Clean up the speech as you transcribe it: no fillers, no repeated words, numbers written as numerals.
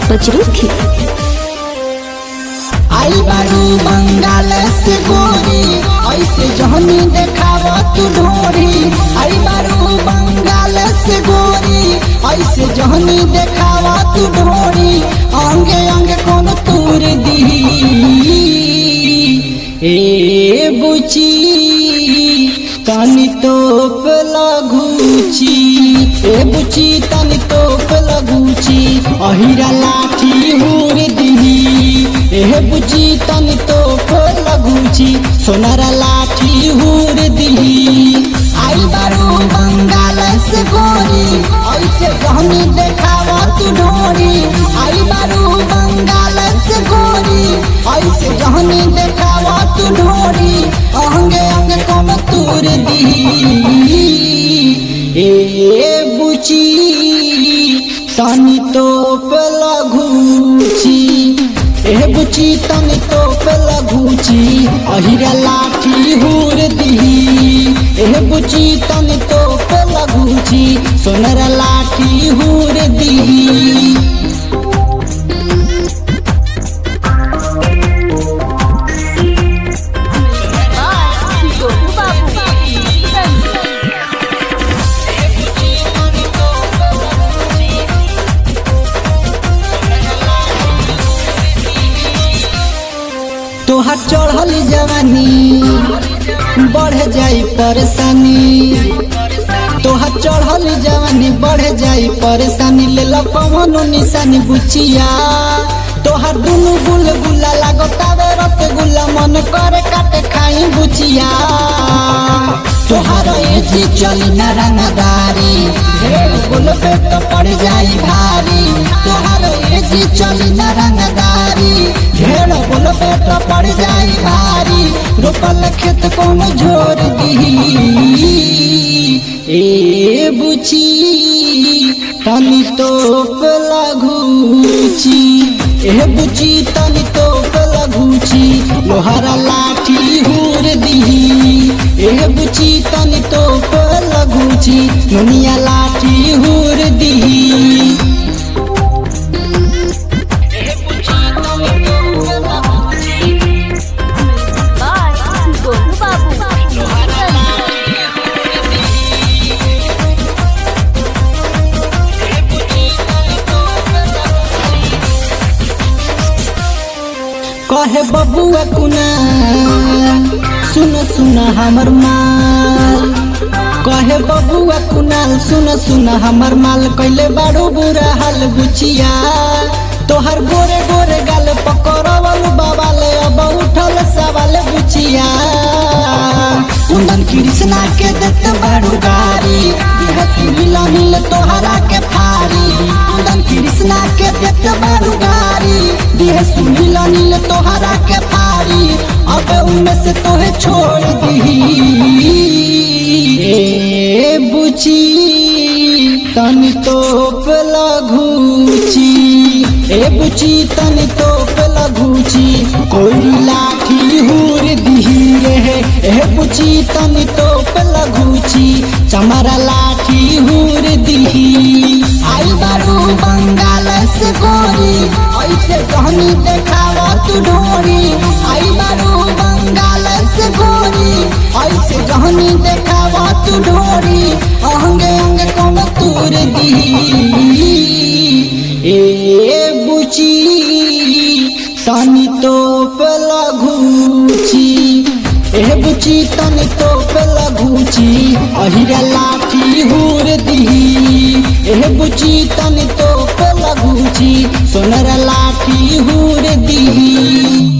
बजरूखी। आई बारू बंगाल से गोरी ऐसे जहनी देखावा तू ढोरी। आई बारू बंगाल से गोरी ऐसे जहनी देखावा तू ढोरी। अंगे अंगे कौन तूर दी ए बुची तनी तोप लगुची। ए बुची तनी तोप लगुची अहिरा लाठी हुर दी। ए बुची तनी तोप लगुची सोनारा लाठी हुर दी। आई बारू बंगाल से गोरी ऐसे जहनी देखावा तू ढोरी। आई बारू बंगाल से गोरी ऐसे जहनी देखावा तू ढोरी। अंगे अंगे कम तूर दी ए बुची तनी तोप लगुची। ए बुची तनी तोप लगुची अहिरा लाठी हुर दी। ए बुची तनी तोप लगुची सोनरा लाठी हुर दी। तोहार चढ़ल जवानी बढ़ जाई परेशानी। तोहार चढ़ल जवानी बढ़ जाई परेशानी। ले लो कवनो निशानी बुचिया। तोहार दुनु गुलगुला लागतावे रसगुल्ला मन करे काटे खाई बुचिया। तोहार एजी चली ना रंगदारी ढेर गुल पे तो पड़ जाई भारी। तोहार एजी चली ना रंगदारी ढेर गुल पे तो पड़ जाई भारी। रोपल खेत कौन झोर दी ए बुची तनी तोप लगुची। ए बुची तनी तोप लगुची लोहारा लाठी हुर दी। ए बुची तनी तोप लगुची मुनिया लाठी हुर दी। कहे बबुआ कुना सुन सुन हमर माल। कहे बबुआ कुनाल सुन सुन हमर माल। कैले बारू बुरा हाल बुचिया। तोहर गोरे गोरे गाल पकड़वल बाबाले अब उठल सवाल बुचिया। कुंदन कृष्णा के देत बारू गारी मिला मिल तोहरा के फारी। कुंदन कृष्णा के देत बारू गारी सुनीला नील तोहरा के फारी। अब उनमें से तोहे छोड़ दी ए बुची तनी तोप लगुची। ए बुची तनी तोप लगुची कोई लाठी हुर दी रे। ए बुची तनी तोप लगुची चमरा लाठी हुर दी। आई बारू बंगाल से गोरी ऐसे जहनी देखावा तू ढोरी। आई बारू बंगाल से गोरी ऐसे जहनी देखावा तू ढोरी। अंगे अंगे कौन तूर दी ए बुची तनी तोप लगुची। ए बुची तनी तोप लगुची अहिरा लाठी हुर दी। ए बुची तनी तोप लगुची सोनरा लाठी हुर दी।